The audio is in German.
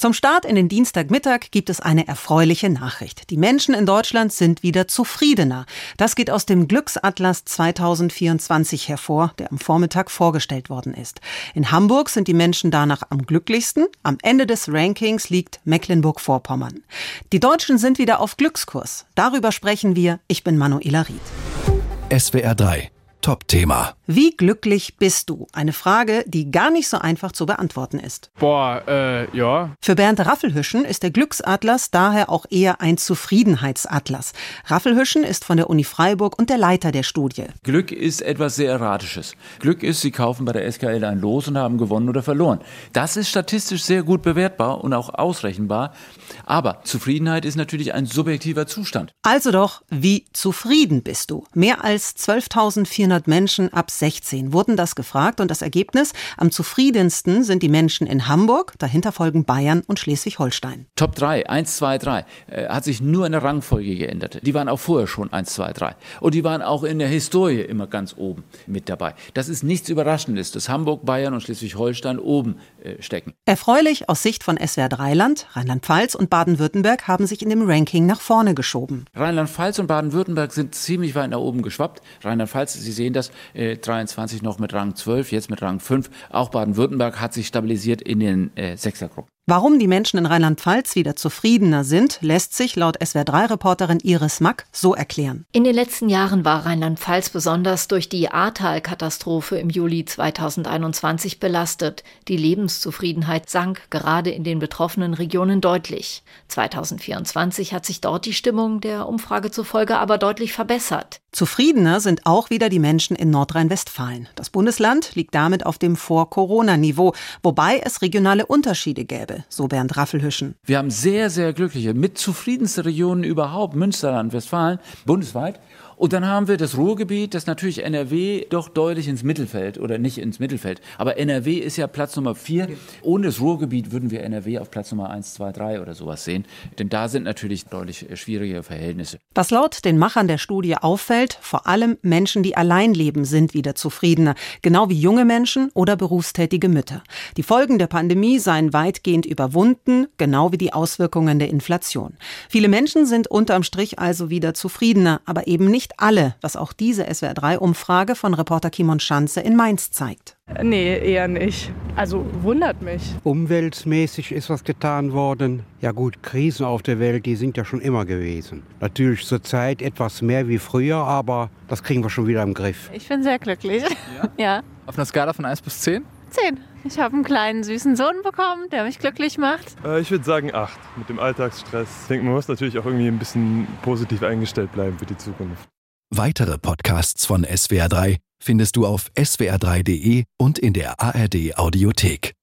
Zum Start in den Dienstagmittag gibt es eine erfreuliche Nachricht. Die Menschen in Deutschland sind wieder zufriedener. Das geht aus dem Glücksatlas 2024 hervor, der am Vormittag vorgestellt worden ist. In Hamburg sind die Menschen danach am glücklichsten. Am Ende des Rankings liegt Mecklenburg-Vorpommern. Die Deutschen sind wieder auf Glückskurs. Darüber sprechen wir. Ich bin Manuela Ried. SWR 3. Top-Thema. Wie glücklich bist du? Eine Frage, die gar nicht so einfach zu beantworten ist. Ja. Für Bernd Raffelhüschen ist der Glücksatlas daher auch eher ein Zufriedenheitsatlas. Raffelhüschen ist von der Uni Freiburg und der Leiter der Studie. Glück ist etwas sehr Erratisches. Glück ist, Sie kaufen bei der SKL ein Los und haben gewonnen oder verloren. Das ist statistisch sehr gut bewertbar und auch ausrechenbar. Aber Zufriedenheit ist natürlich ein subjektiver Zustand. Also doch, wie zufrieden bist du? Mehr als 12.400 Menschen ab 16 wurden das gefragt und das Ergebnis: am zufriedensten sind die Menschen in Hamburg, dahinter folgen Bayern und Schleswig-Holstein. Top 3, 1, 2, 3, hat sich nur in der Rangfolge geändert. Die waren auch vorher schon 1, 2, 3. Und die waren auch in der Historie immer ganz oben mit dabei. Das ist nichts Überraschendes, dass Hamburg, Bayern und Schleswig-Holstein oben stecken. Erfreulich aus Sicht von SWR 3-Land, Rheinland-Pfalz und Baden-Württemberg haben sich in dem Ranking nach vorne geschoben. Rheinland-Pfalz und Baden-Württemberg sind ziemlich weit nach oben geschwappt. Rheinland-Pfalz, Sie sehen das, 23 noch mit Rang 12, jetzt mit Rang 5. Auch Baden-Württemberg hat sich stabilisiert in den Sechsergruppen. Warum die Menschen in Rheinland-Pfalz wieder zufriedener sind, lässt sich laut SWR3-Reporterin Iris Mack so erklären. In den letzten Jahren war Rheinland-Pfalz besonders durch die Ahrtal-Katastrophe im Juli 2021 belastet. Die Lebenszufriedenheit sank gerade in den betroffenen Regionen deutlich. 2024 hat sich dort die Stimmung der Umfrage zufolge aber deutlich verbessert. Zufriedener sind auch wieder die Menschen in Nordrhein-Westfalen. Das Bundesland liegt damit auf dem Vor-Corona-Niveau, wobei es regionale Unterschiede gäbe, so Bernd Raffelhüschen. Wir haben sehr, sehr glückliche, mit zufriedenste Regionen überhaupt, Münsterland, Westfalen, bundesweit. Und dann haben wir das Ruhrgebiet, das natürlich NRW doch deutlich ins Mittelfeld, oder nicht ins Mittelfeld, aber NRW ist ja Platz Nummer 4. Ohne das Ruhrgebiet würden wir NRW auf Platz Nummer 1, 2, 3 oder sowas sehen. Denn da sind natürlich deutlich schwierige Verhältnisse. Was laut den Machern der Studie auffällt: vor allem Menschen, die allein leben, sind wieder zufriedener. Genau wie junge Menschen oder berufstätige Mütter. Die Folgen der Pandemie seien weitgehend überwunden, genau wie die Auswirkungen der Inflation. Viele Menschen sind unterm Strich also wieder zufriedener, aber eben nicht alle, was auch diese SWR3-Umfrage von Reporter Kimon Schanze in Mainz zeigt. Nee, eher nicht. Also wundert mich. Umweltmäßig ist was getan worden. Ja gut, Krisen auf der Welt, die sind ja schon immer gewesen. Natürlich zurzeit etwas mehr wie früher, aber das kriegen wir schon wieder im Griff. Ich bin sehr glücklich. Ja. Auf einer Skala von 1 bis 10? 10. Ich habe einen kleinen süßen Sohn bekommen, der mich glücklich macht. Ich würde sagen 8. Mit dem Alltagsstress. Ich denke, man muss natürlich auch irgendwie ein bisschen positiv eingestellt bleiben für die Zukunft. Weitere Podcasts von SWR 3 findest du auf swr3.de und in der ARD Audiothek.